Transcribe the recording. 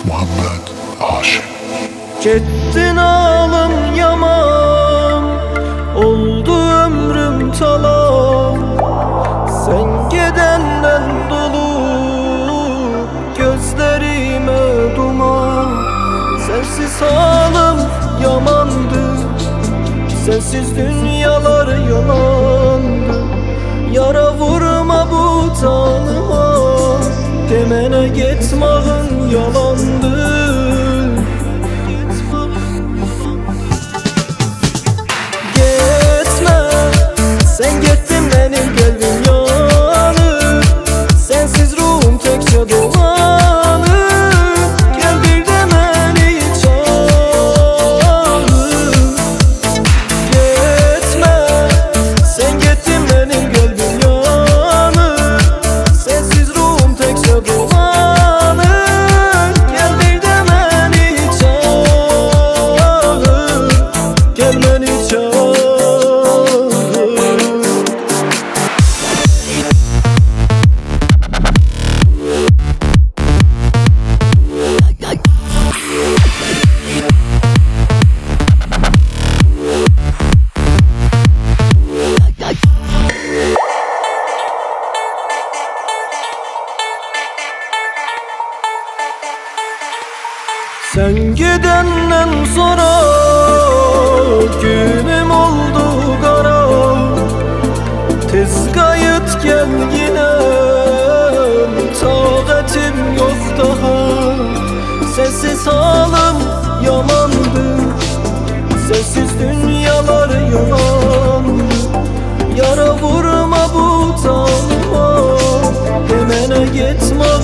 Muhammed Aşık. Gittin alım yaman, oldu ömrüm talan. Sen gidenden dolu gözlerime duman. Sensiz halim yamandı, sensiz dünyalar yalandı. Yara vurma bu tanıma, demene gitmağın yalandı. Sen gittin benim kalbim yanır, sensiz ruhum tekçe dolanır. Gel bir de beni çağır. Gitme, sen gittin benim kalbim yanır, sensiz ruhum tekçe dolanır. Gel bir de beni çağır, gel beni çağır. Sen gidenden sonra günüm oldu kara. Tez kayıt gel yine, takatim yok daha. Sensiz halim yamandı, sensiz dünyalar yalandı. Yara vurma bu tanıma, demene gitme